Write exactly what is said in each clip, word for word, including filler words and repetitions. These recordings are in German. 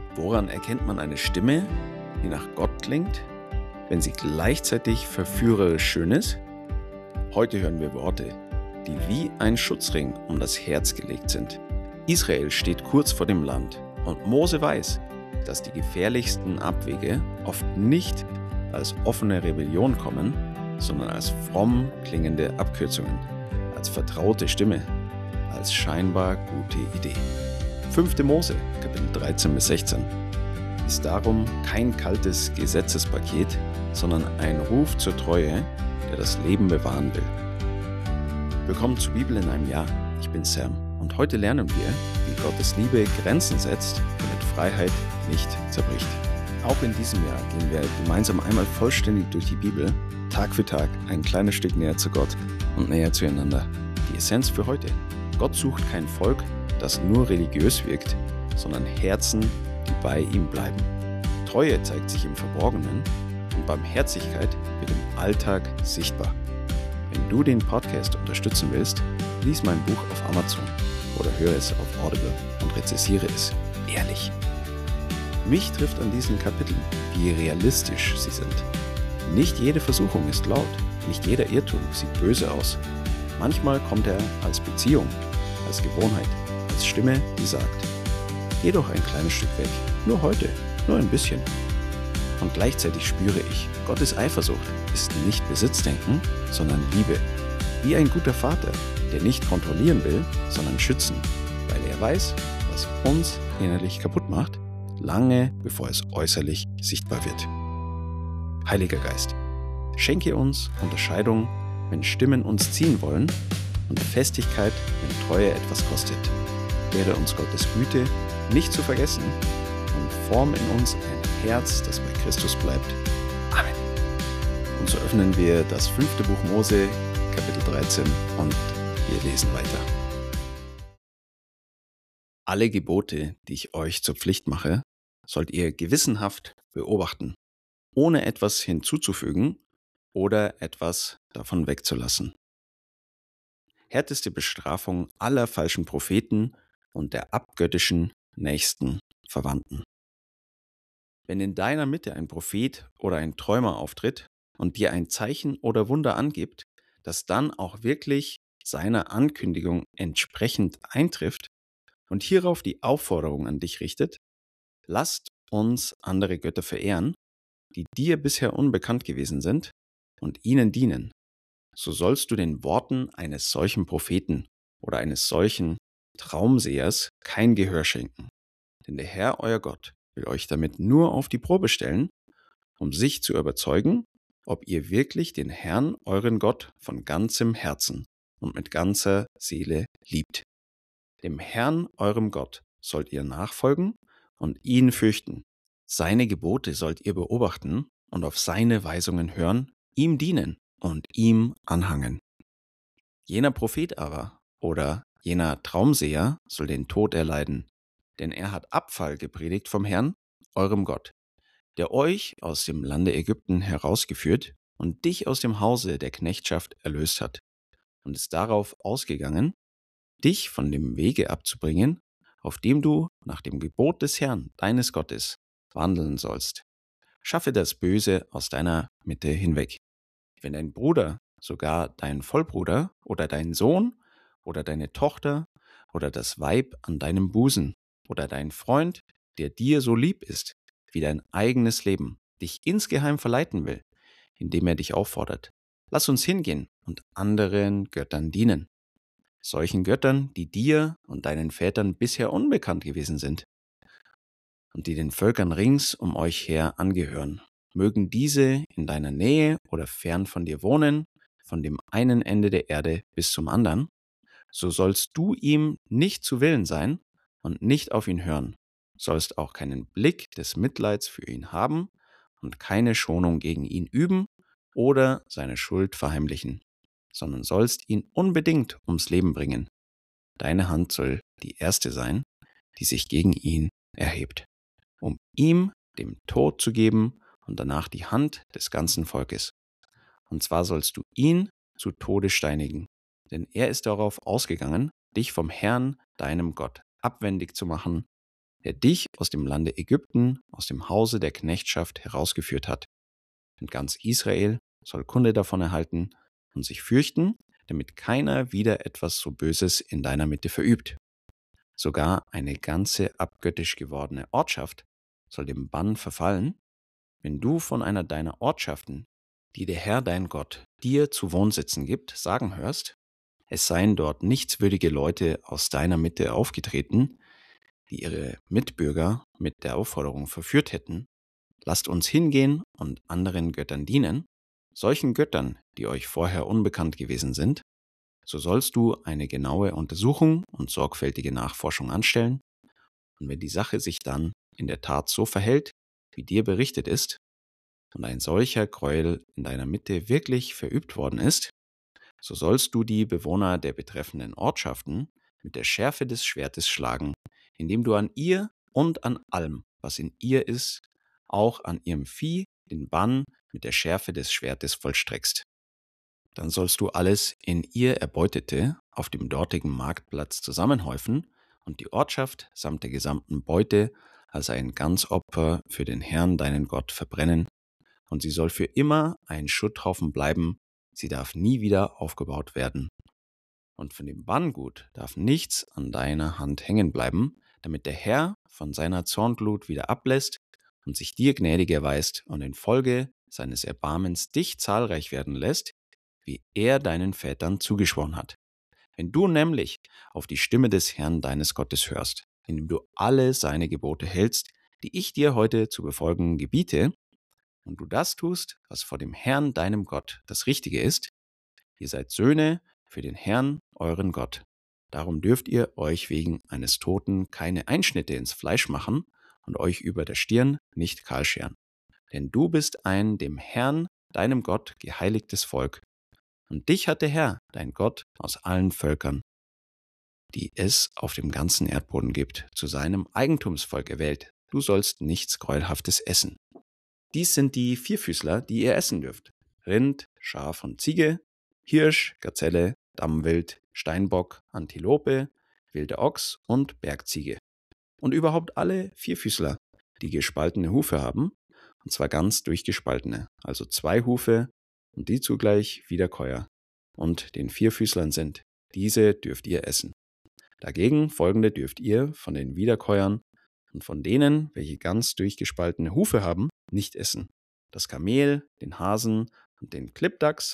Woran erkennt man eine Stimme, die nach Gott klingt, wenn sie gleichzeitig verführerisch schön ist? Heute hören wir Worte, die wie ein Schutzring um das Herz gelegt sind. Israel steht kurz vor dem Land und Mose weiß, dass die gefährlichsten Abwege oft nicht als offene Rebellion kommen, sondern als fromm klingende Abkürzungen, als vertraute Stimme, als scheinbar gute Idee. fünfte Mose, Kapitel dreizehn bis sechzehn, ist darum kein kaltes Gesetzespaket, sondern ein Ruf zur Treue, der das Leben bewahren will. Willkommen zur Bibel in einem Jahr. Ich bin Sam und heute lernen wir, wie Gottes Liebe Grenzen setzt und mit Freiheit nicht zerbricht. Auch in diesem Jahr gehen wir gemeinsam einmal vollständig durch die Bibel, Tag für Tag ein kleines Stück näher zu Gott und näher zueinander. Die Essenz für heute: Gott sucht kein Volk, das nur religiös wirkt, sondern Herzen, die bei ihm bleiben. Treue zeigt sich im Verborgenen und Barmherzigkeit wird im Alltag sichtbar. Wenn du den Podcast unterstützen willst, lies mein Buch auf Amazon oder höre es auf Audible und rezensiere es ehrlich. Mich trifft an diesen Kapiteln, wie realistisch sie sind. Nicht jede Versuchung ist laut, nicht jeder Irrtum sieht böse aus. Manchmal kommt er als Beziehung, als Gewohnheit, als Stimme, die sagt: Geh doch ein kleines Stück weg, nur heute, nur ein bisschen. Und gleichzeitig spüre ich, Gottes Eifersucht ist nicht Besitzdenken, sondern Liebe. Wie ein guter Vater, der nicht kontrollieren will, sondern schützen, weil er weiß, was uns innerlich kaputt macht, lange bevor es äußerlich sichtbar wird. Heiliger Geist, schenke uns Unterscheidung, wenn Stimmen uns ziehen wollen, und Festigkeit, wenn Treue etwas kostet. Lehre uns Gottes Güte nicht zu vergessen und form in uns ein Herz, das bei Christus bleibt. Amen. Und so öffnen wir das fünfte Buch Mose, Kapitel dreizehn, und wir lesen weiter. Alle Gebote, die ich euch zur Pflicht mache, sollt ihr gewissenhaft beobachten, ohne etwas hinzuzufügen oder etwas davon wegzulassen. Härteste Bestrafung aller falschen Propheten und der abgöttischen nächsten Verwandten. Wenn in deiner Mitte ein Prophet oder ein Träumer auftritt und dir ein Zeichen oder Wunder angibt, das dann auch wirklich seiner Ankündigung entsprechend eintrifft und hierauf die Aufforderung an dich richtet: Lasst uns andere Götter verehren, die dir bisher unbekannt gewesen sind, und ihnen dienen, so sollst du den Worten eines solchen Propheten oder eines solchen Traumsehers kein Gehör schenken. Denn der Herr, euer Gott, will euch damit nur auf die Probe stellen, um sich zu überzeugen, ob ihr wirklich den Herrn, euren Gott, von ganzem Herzen und mit ganzer Seele liebt. Dem Herrn, eurem Gott, sollt ihr nachfolgen und ihn fürchten. Seine Gebote sollt ihr beobachten und auf seine Weisungen hören, ihm dienen und ihm anhangen. Jener Prophet aber oder jener Traumseher soll den Tod erleiden, denn er hat Abfall gepredigt vom Herrn, eurem Gott, der euch aus dem Lande Ägypten herausgeführt und dich aus dem Hause der Knechtschaft erlöst hat, und ist darauf ausgegangen, dich von dem Wege abzubringen, auf dem du nach dem Gebot des Herrn, deines Gottes, wandeln sollst. Schaffe das Böse aus deiner Mitte hinweg. Wenn dein Bruder, sogar dein Vollbruder oder dein Sohn oder deine Tochter oder das Weib an deinem Busen oder dein Freund, der dir so lieb ist wie dein eigenes Leben, dich insgeheim verleiten will, indem er dich auffordert: Lass uns hingehen und anderen Göttern dienen. Solchen Göttern, die dir und deinen Vätern bisher unbekannt gewesen sind und die den Völkern rings um euch her angehören. Mögen diese in deiner Nähe oder fern von dir wohnen, von dem einen Ende der Erde bis zum anderen, so sollst du ihm nicht zu Willen sein und nicht auf ihn hören, sollst auch keinen Blick des Mitleids für ihn haben und keine Schonung gegen ihn üben oder seine Schuld verheimlichen, sondern sollst ihn unbedingt ums Leben bringen. Deine Hand soll die erste sein, die sich gegen ihn erhebt, um ihm dem Tod zu geben und danach die Hand des ganzen Volkes. Und zwar sollst du ihn zu Tode steinigen, denn er ist darauf ausgegangen, dich vom Herrn, deinem Gott, abwendig zu machen der dich aus dem Lande Ägypten, aus dem Hause der Knechtschaft herausgeführt hat. Und ganz Israel soll Kunde davon erhalten und sich fürchten, damit keiner wieder etwas so Böses in deiner Mitte verübt. Sogar eine ganze abgöttisch gewordene Ortschaft soll dem Bann verfallen, wenn du von einer deiner Ortschaften, die der Herr dein Gott dir zu Wohnsitzen gibt, sagen hörst, es seien dort nichtswürdige Leute aus deiner Mitte aufgetreten, die ihre Mitbürger mit der Aufforderung verführt hätten, lasst uns hingehen und anderen Göttern dienen, solchen Göttern, die euch vorher unbekannt gewesen sind, so sollst du eine genaue Untersuchung und sorgfältige Nachforschung anstellen, und wenn die Sache sich dann in der Tat so verhält, wie dir berichtet ist, und ein solcher Gräuel in deiner Mitte wirklich verübt worden ist, so sollst du die Bewohner der betreffenden Ortschaften mit der Schärfe des Schwertes schlagen, indem du an ihr und an allem, was in ihr ist, auch an ihrem Vieh den Bann mit der Schärfe des Schwertes vollstreckst. Dann sollst du alles in ihr Erbeutete auf dem dortigen Marktplatz zusammenhäufen und die Ortschaft samt der gesamten Beute als ein Ganzopfer für den Herrn deinen Gott verbrennen, und sie soll für immer ein Schutthaufen bleiben, sie darf nie wieder aufgebaut werden. Und von dem Banngut darf nichts an deiner Hand hängen bleiben, damit der Herr von seiner Zornglut wieder ablässt und sich dir gnädig erweist und infolge seines Erbarmens dich zahlreich werden lässt, wie er deinen Vätern zugeschworen hat. Wenn du nämlich auf die Stimme des Herrn deines Gottes hörst, indem du alle seine Gebote hältst, die ich dir heute zu befolgen gebiete, und du das tust, was vor dem Herrn deinem Gott das Richtige ist, ihr seid Söhne für den Herrn euren Gott. Darum dürft ihr euch wegen eines Toten keine Einschnitte ins Fleisch machen und euch über der Stirn nicht kahl scheren. Denn du bist ein dem Herrn, deinem Gott, geheiligtes Volk. Und dich hat der Herr, dein Gott, aus allen Völkern, die es auf dem ganzen Erdboden gibt, zu seinem Eigentumsvolk erwählt. Du sollst nichts Gräuelhaftes essen. Dies sind die Vierfüßler, die ihr essen dürft: Rind, Schaf und Ziege, Hirsch, Gazelle, Dammwild, Steinbock, Antilope, wilder Ochs und Bergziege. Und überhaupt alle Vierfüßler, die gespaltene Hufe haben, und zwar ganz durchgespaltene, also zwei Hufe und die zugleich Wiederkäuer und den Vierfüßlern sind. Diese dürft ihr essen. Dagegen folgende dürft ihr von den Wiederkäuern und von denen, welche ganz durchgespaltene Hufe haben, nicht essen: das Kamel, den Hasen und den Klippdachs,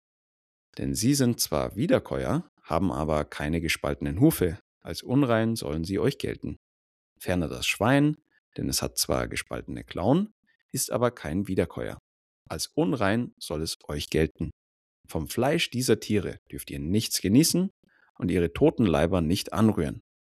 denn sie sind zwar Wiederkäuer, haben aber keine gespaltenen Hufe, als unrein sollen sie euch gelten. Ferner das Schwein, denn es hat zwar gespaltene Klauen, ist aber kein Wiederkäuer. Als unrein soll es euch gelten. Vom Fleisch dieser Tiere dürft ihr nichts genießen und ihre toten Leiber nicht anrühren.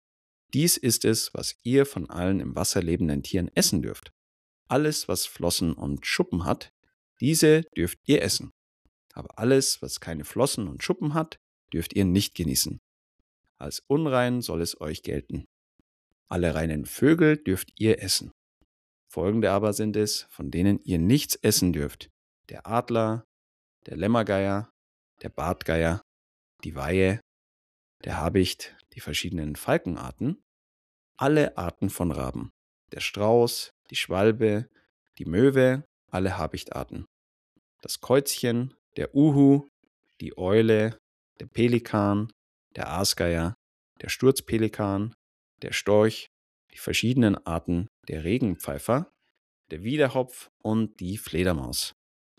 Dies ist es, was ihr von allen im Wasser lebenden Tieren essen dürft. Alles, was Flossen und Schuppen hat, diese dürft ihr essen. Aber alles, was keine Flossen und Schuppen hat, dürft ihr nicht genießen. Als unrein soll es euch gelten. Alle reinen Vögel dürft ihr essen. Folgende aber sind es, von denen ihr nichts essen dürft: der Adler, der Lämmergeier, der Bartgeier, die Weihe, der Habicht, die verschiedenen Falkenarten, alle Arten von Raben, der Strauß, die Schwalbe, die Möwe, alle Habichtarten, das Käuzchen, der Uhu, die Eule, der Pelikan, der Aasgeier, der Sturzpelikan, der Storch, die verschiedenen Arten der Regenpfeifer, der Wiedehopf und die Fledermaus.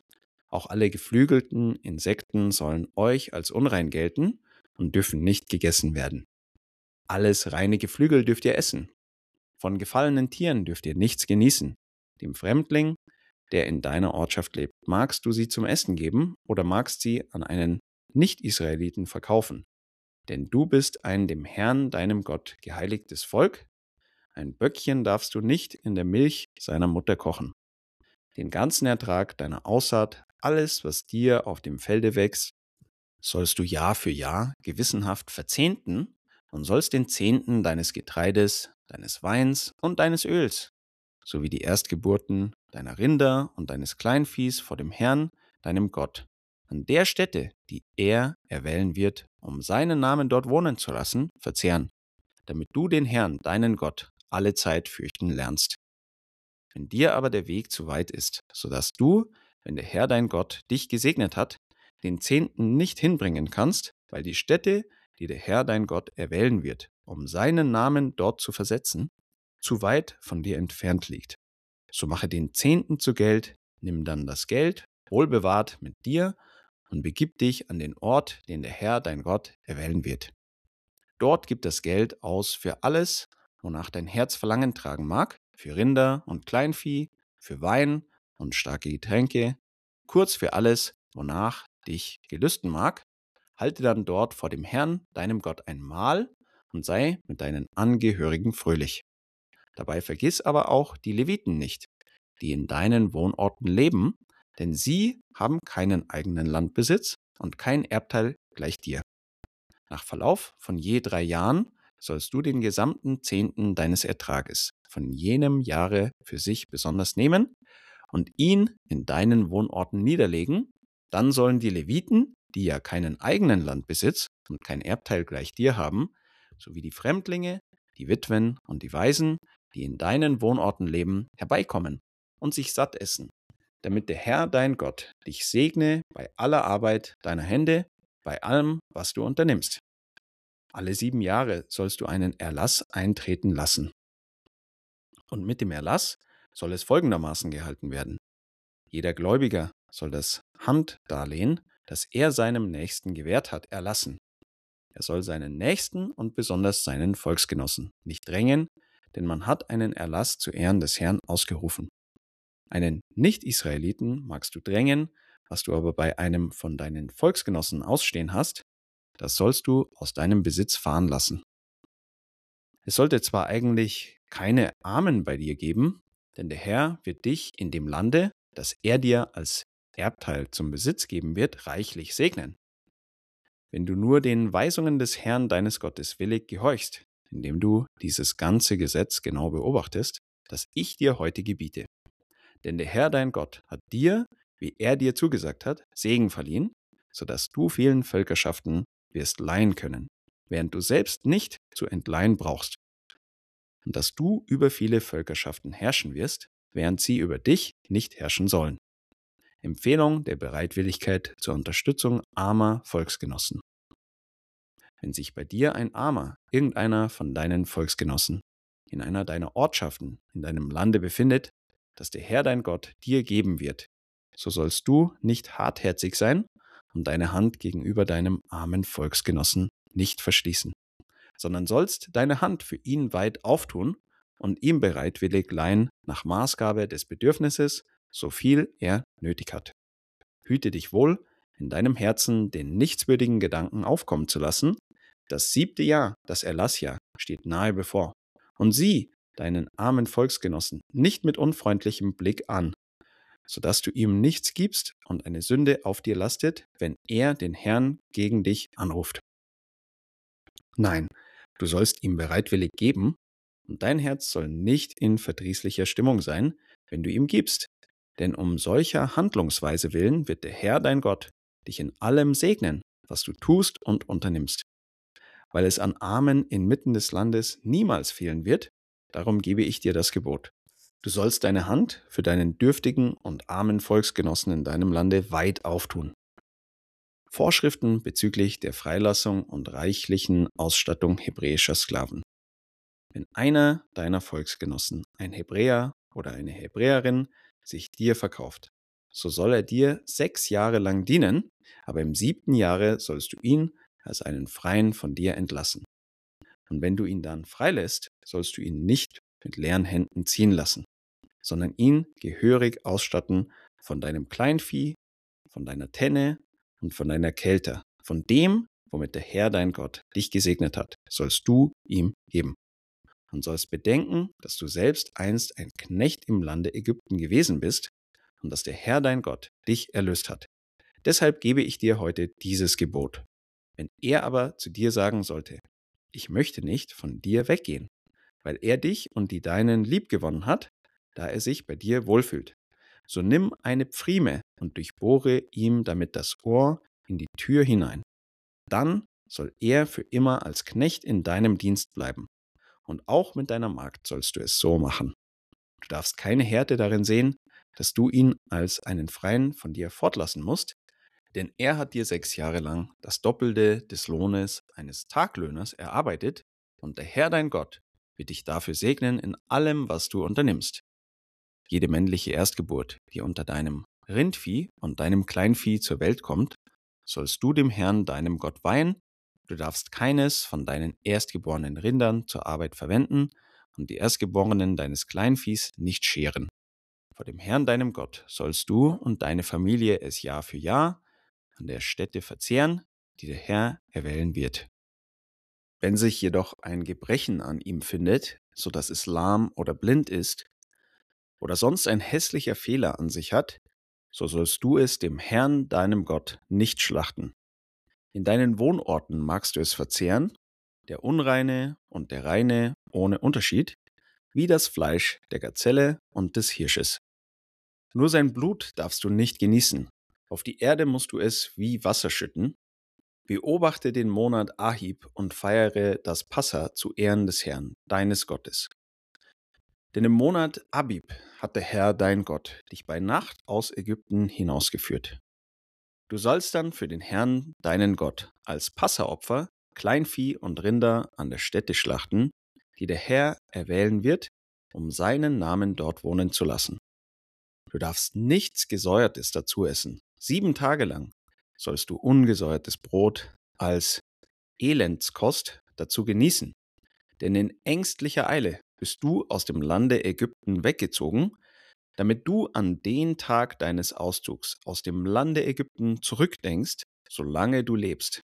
Auch alle geflügelten Insekten sollen euch als unrein gelten und dürfen nicht gegessen werden. Alles reine Geflügel dürft ihr essen. Von gefallenen Tieren dürft ihr nichts genießen. Dem Fremdling, der in deiner Ortschaft lebt, magst du sie zum Essen geben oder magst sie an einen Nicht-Israeliten verkaufen. Denn du bist ein dem Herrn, deinem Gott, geheiligtes Volk. Ein Böckchen darfst du nicht in der Milch seiner Mutter kochen. Den ganzen Ertrag deiner Aussaat, alles, was dir auf dem Felde wächst, sollst du Jahr für Jahr gewissenhaft verzehnten und sollst den Zehnten deines Getreides, deines Weins und deines Öls, sowie die Erstgeburten deiner Rinder und deines Kleinviehs vor dem Herrn, deinem Gott, an der Stätte, die er erwählen wird, um seinen Namen dort wohnen zu lassen, verzehren, damit du den Herrn, deinen Gott, alle Zeit fürchten lernst. Wenn dir aber der Weg zu weit ist, so dass du, wenn der Herr dein Gott dich gesegnet hat, den Zehnten nicht hinbringen kannst, weil die Stätte, die der Herr dein Gott erwählen wird, um seinen Namen dort zu versetzen, zu weit von dir entfernt liegt. So mache den Zehnten zu Geld, nimm dann das Geld, wohlbewahrt mit dir, und begib dich an den Ort, den der Herr dein Gott erwählen wird. Dort gib das Geld aus für alles, wonach dein Herz Verlangen tragen mag, für Rinder und Kleinvieh, für Wein und starke Getränke, kurz für alles, wonach dich gelüsten mag. Halte dann dort vor dem Herrn, deinem Gott, ein Mahl und sei mit deinen Angehörigen fröhlich. Dabei vergiss aber auch die Leviten nicht, die in deinen Wohnorten leben, denn sie haben keinen eigenen Landbesitz und kein Erbteil gleich dir. Nach Verlauf von je drei Jahren sollst du den gesamten Zehnten deines Ertrages von jenem Jahre für sich besonders nehmen und ihn in deinen Wohnorten niederlegen. Dann sollen die Leviten, die ja keinen eigenen Landbesitz und kein Erbteil gleich dir haben, sowie die Fremdlinge, die Witwen und die Waisen, die in deinen Wohnorten leben, herbeikommen und sich satt essen, damit der Herr dein Gott dich segne bei aller Arbeit deiner Hände, bei allem, was du unternimmst. Alle sieben Jahre sollst du einen Erlass eintreten lassen. Und mit dem Erlass soll es folgendermaßen gehalten werden. Jeder Gläubiger soll das Handdarlehen, das er seinem Nächsten gewährt hat, erlassen. Er soll seinen Nächsten und besonders seinen Volksgenossen nicht drängen, denn man hat einen Erlass zu Ehren des Herrn ausgerufen. Einen Nicht-Israeliten magst du drängen, was du aber bei einem von deinen Volksgenossen ausstehen hast, das sollst du aus deinem Besitz fahren lassen. Es sollte zwar eigentlich keine Armen bei dir geben, denn der Herr wird dich in dem Lande, das er dir als Erbteil zum Besitz geben wird, reichlich segnen. Wenn du nur den Weisungen des Herrn deines Gottes willig gehorchst, indem du dieses ganze Gesetz genau beobachtest, das ich dir heute gebiete. Denn der Herr dein Gott hat dir, wie er dir zugesagt hat, Segen verliehen, sodass du vielen Völkerschaften wirst leihen können, während du selbst nicht zu entleihen brauchst. Und dass du über viele Völkerschaften herrschen wirst, während sie über dich nicht herrschen sollen. Empfehlung der Bereitwilligkeit zur Unterstützung armer Volksgenossen. Wenn sich bei dir ein Armer, irgendeiner von deinen Volksgenossen, in einer deiner Ortschaften in deinem Lande befindet, das der Herr dein Gott dir geben wird, so sollst du nicht hartherzig sein und deine Hand gegenüber deinem armen Volksgenossen nicht verschließen, sondern sollst deine Hand für ihn weit auftun und ihm bereitwillig leihen nach Maßgabe des Bedürfnisses, so viel er nötig hat. Hüte dich wohl, in deinem Herzen den nichtswürdigen Gedanken aufkommen zu lassen. Das siebte Jahr, das Erlassjahr, steht nahe bevor. Und sieh deinen armen Volksgenossen nicht mit unfreundlichem Blick an, sodass du ihm nichts gibst und eine Sünde auf dir lastet, wenn er den Herrn gegen dich anruft. Nein, du sollst ihm bereitwillig geben, und dein Herz soll nicht in verdrießlicher Stimmung sein, wenn du ihm gibst. Denn um solcher Handlungsweise willen wird der Herr dein Gott dich in allem segnen, was du tust und unternimmst. Weil es an Armen inmitten des Landes niemals fehlen wird, darum gebe ich dir das Gebot. Du sollst deine Hand für deinen dürftigen und armen Volksgenossen in deinem Lande weit auftun. Vorschriften bezüglich der Freilassung und reichlichen Ausstattung hebräischer Sklaven. Wenn einer deiner Volksgenossen, ein Hebräer oder eine Hebräerin, sich dir verkauft, so soll er dir sechs Jahre lang dienen, aber im siebten Jahre sollst du ihn als einen Freien von dir entlassen. Und wenn du ihn dann freilässt, sollst du ihn nicht mit leeren Händen ziehen lassen, sondern ihn gehörig ausstatten von deinem Kleinvieh, von deiner Tenne und von deiner Kelter. Von dem, womit der Herr dein Gott dich gesegnet hat, sollst du ihm geben. Und sollst bedenken, dass du selbst einst ein Knecht im Lande Ägypten gewesen bist und dass der Herr dein Gott dich erlöst hat. Deshalb gebe ich dir heute dieses Gebot. Wenn er aber zu dir sagen sollte, ich möchte nicht von dir weggehen, weil er dich und die Deinen liebgewonnen hat, da er sich bei dir wohlfühlt, so nimm eine Pfrieme und durchbohre ihm damit das Ohr in die Tür hinein. Dann soll er für immer als Knecht in deinem Dienst bleiben. Und auch mit deiner Magd sollst du es so machen. Du darfst keine Härte darin sehen, dass du ihn als einen Freien von dir fortlassen musst, denn er hat dir sechs Jahre lang das Doppelte des Lohnes eines Taglöhners erarbeitet, und der Herr dein Gott wird dich dafür segnen in allem, was du unternimmst. Jede männliche Erstgeburt, die unter deinem Rindvieh und deinem Kleinvieh zur Welt kommt, sollst du dem Herrn deinem Gott weihen. Du darfst keines von deinen erstgeborenen Rindern zur Arbeit verwenden und die Erstgeborenen deines Kleinviehs nicht scheren. Vor dem Herrn deinem Gott sollst du und deine Familie es Jahr für Jahr an der Stätte verzehren, die der Herr erwählen wird. Wenn sich jedoch ein Gebrechen an ihm findet, so dass es lahm oder blind ist, oder sonst ein hässlicher Fehler an sich hat, so sollst du es dem Herrn deinem Gott nicht schlachten. In deinen Wohnorten magst du es verzehren, der Unreine und der Reine ohne Unterschied, wie das Fleisch der Gazelle und des Hirsches. Nur sein Blut darfst du nicht genießen. Auf die Erde musst du es wie Wasser schütten. Beobachte den Monat Ahib und feiere das Passa zu Ehren des Herrn, deines Gottes. Denn im Monat Abib hat der Herr dein Gott dich bei Nacht aus Ägypten hinausgeführt. Du sollst dann für den Herrn deinen Gott als Passaopfer Kleinvieh und Rinder an der Stätte schlachten, die der Herr erwählen wird, um seinen Namen dort wohnen zu lassen. Du darfst nichts Gesäuertes dazu essen. Sieben Tage lang sollst du ungesäuertes Brot als Elendskost dazu genießen. Denn in ängstlicher Eile bist du aus dem Lande Ägypten weggezogen, damit du an den Tag deines Auszugs aus dem Lande Ägypten zurückdenkst, solange du lebst.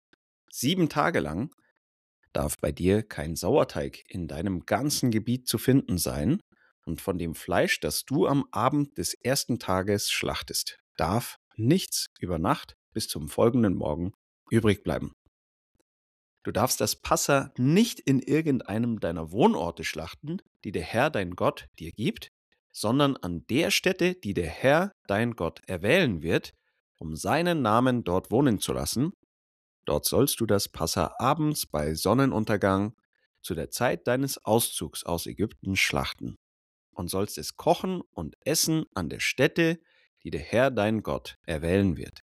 Sieben Tage lang darf bei dir kein Sauerteig in deinem ganzen Gebiet zu finden sein, und von dem Fleisch, das du am Abend des ersten Tages schlachtest, darf nichts über Nacht bis zum folgenden Morgen übrig bleiben. Du darfst das Passa nicht in irgendeinem deiner Wohnorte schlachten, die der Herr dein Gott dir gibt, sondern an der Stätte, die der Herr dein Gott erwählen wird, um seinen Namen dort wohnen zu lassen. Dort sollst du das Passa abends bei Sonnenuntergang zu der Zeit deines Auszugs aus Ägypten schlachten und sollst es kochen und essen an der Stätte, die der Herr dein Gott erwählen wird.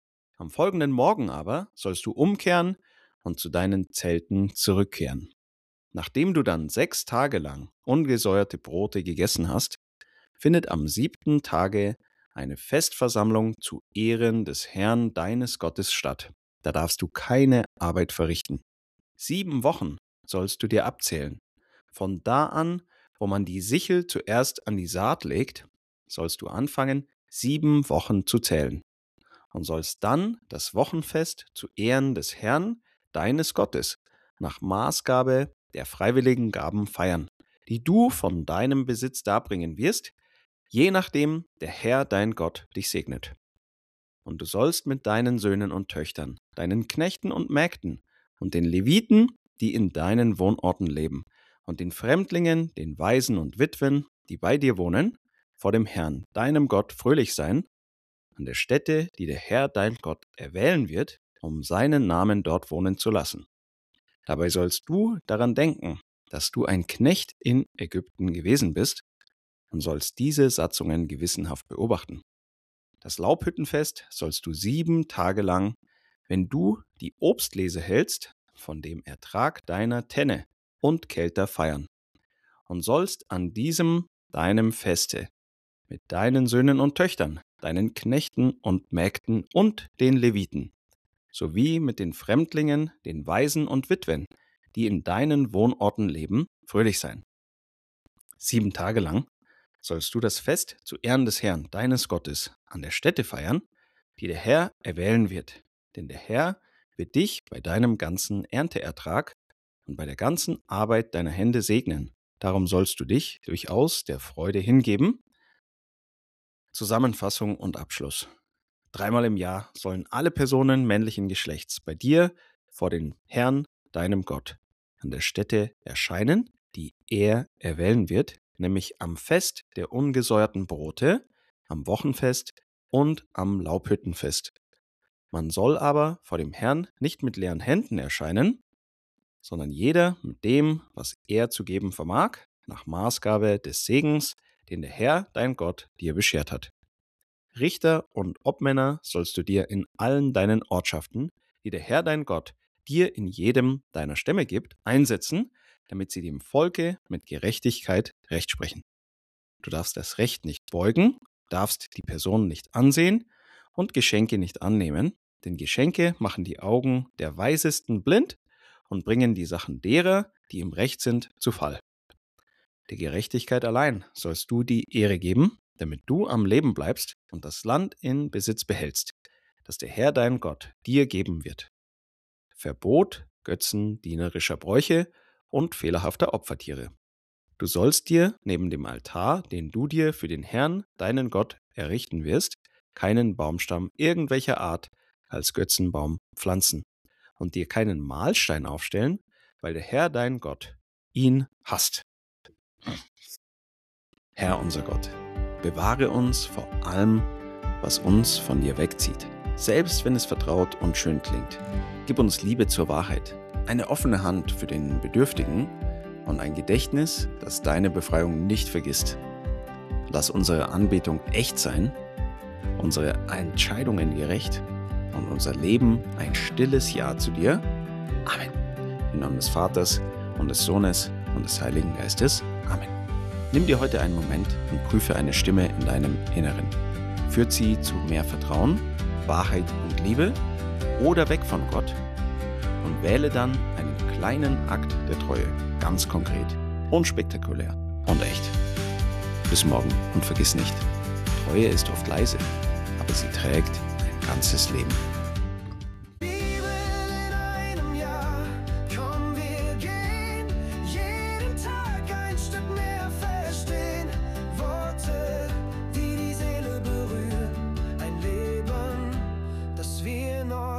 Am folgenden Morgen aber sollst du umkehren und zu deinen Zelten zurückkehren. Nachdem du dann sechs Tage lang ungesäuerte Brote gegessen hast, findet am siebten Tage eine Festversammlung zu Ehren des Herrn deines Gottes statt. Da darfst du keine Arbeit verrichten. Sieben Wochen sollst du dir abzählen. Von da an, wo man die Sichel zuerst an die Saat legt, sollst du anfangen, sieben Wochen zu zählen. Und sollst dann das Wochenfest zu Ehren des Herrn, deines Gottes, nach Maßgabe der freiwilligen Gaben feiern, die du von deinem Besitz darbringen wirst, je nachdem der Herr dein Gott dich segnet. Und du sollst mit deinen Söhnen und Töchtern, deinen Knechten und Mägden und den Leviten, die in deinen Wohnorten leben, und den Fremdlingen, den Waisen und Witwen, die bei dir wohnen, vor dem Herrn, deinem Gott, fröhlich sein, an der Stätte, die der Herr dein Gott erwählen wird, um seinen Namen dort wohnen zu lassen. Dabei sollst du daran denken, dass du ein Knecht in Ägypten gewesen bist, und sollst diese Satzungen gewissenhaft beobachten. Das Laubhüttenfest sollst du sieben Tage lang, wenn du die Obstlese hältst, von dem Ertrag deiner Tenne und Kelter feiern, und sollst an diesem deinem Feste mit deinen Söhnen und Töchtern, deinen Knechten und Mägden und den Leviten, sowie mit den Fremdlingen, den Waisen und Witwen, die in deinen Wohnorten leben, fröhlich sein. Sieben Tage lang sollst du das Fest zu Ehren des Herrn, deines Gottes, an der Stätte feiern, die der Herr erwählen wird. Denn der Herr wird dich bei deinem ganzen Ernteertrag und bei der ganzen Arbeit deiner Hände segnen. Darum sollst du dich durchaus der Freude hingeben. Zusammenfassung und Abschluss. Dreimal im Jahr sollen alle Personen männlichen Geschlechts bei dir vor den Herrn, deinem Gott, an der Stätte erscheinen, die er erwählen wird, nämlich am Fest der ungesäuerten Brote, am Wochenfest und am Laubhüttenfest. Man soll aber vor dem Herrn nicht mit leeren Händen erscheinen, sondern jeder mit dem, was er zu geben vermag, nach Maßgabe des Segens, den der Herr, dein Gott, dir beschert hat. Richter und Obmänner sollst du dir in allen deinen Ortschaften, die der Herr, dein Gott, dir in jedem deiner Stämme gibt, einsetzen, damit sie dem Volke mit Gerechtigkeit Recht sprechen. Du darfst das Recht nicht beugen, darfst die Person nicht ansehen und Geschenke nicht annehmen, denn Geschenke machen die Augen der Weisesten blind und bringen die Sachen derer, die im Recht sind, zu Fall. Der Gerechtigkeit allein sollst du die Ehre geben, damit du am Leben bleibst und das Land in Besitz behältst, das der Herr dein Gott dir geben wird. Verbot götzendienerischer Bräuche und fehlerhafter Opfertiere. Du sollst dir neben dem Altar, den du dir für den Herrn, deinen Gott, errichten wirst, keinen Baumstamm irgendwelcher Art als Götzenbaum pflanzen und dir keinen Mahlstein aufstellen, weil der Herr, dein Gott, ihn hasst. Herr unser Gott, bewahre uns vor allem, was uns von dir wegzieht, selbst wenn es vertraut und schön klingt. Gib uns Liebe zur Wahrheit, eine offene Hand für den Bedürftigen und ein Gedächtnis, das deine Befreiung nicht vergisst. Lass unsere Anbetung echt sein, unsere Entscheidungen gerecht und unser Leben ein stilles Ja zu dir. Amen. Im Namen des Vaters und des Sohnes und des Heiligen Geistes. Amen. Nimm dir heute einen Moment und prüfe eine Stimme in deinem Inneren. Führt sie zu mehr Vertrauen, Wahrheit und Liebe oder weg von Gott? Und wähle dann einen kleinen Akt der Treue, ganz konkret, unspektakulär und echt. Bis morgen und vergiss nicht, Treue ist oft leise, aber sie trägt ein ganzes Leben. Noch